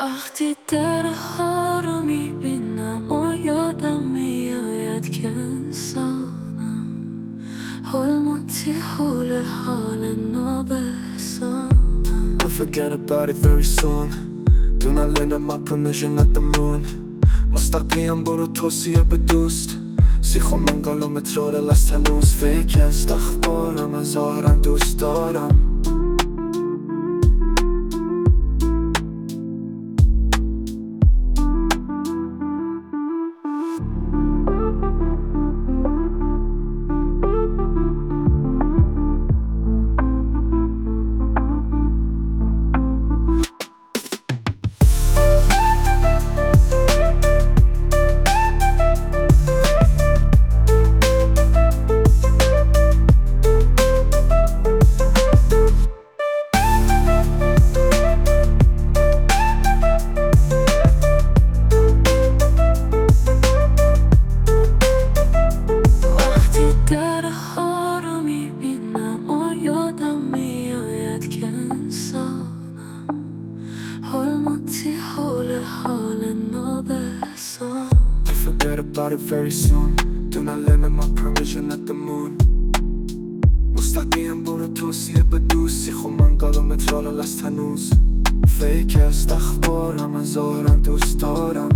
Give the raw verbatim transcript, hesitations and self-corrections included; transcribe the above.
وقتی درها رو میبینم و یادم میآید که انسانم، حلمتی حول حال نابسانم. I'll forget about it very soon. Do not lend my permission at the moon. مستقیم برو توصیه به دوست. سیخو من کیلومتر لست هنوز فیک است. اخبارم از آرم دوست دارم. I forget about it very soon. Do not limit my permission at the moon. مستقیم برو توصیه به دوست. سیخو من کیلومتر لست هنوز فیک است. اخبارم از آرم دوست دارم.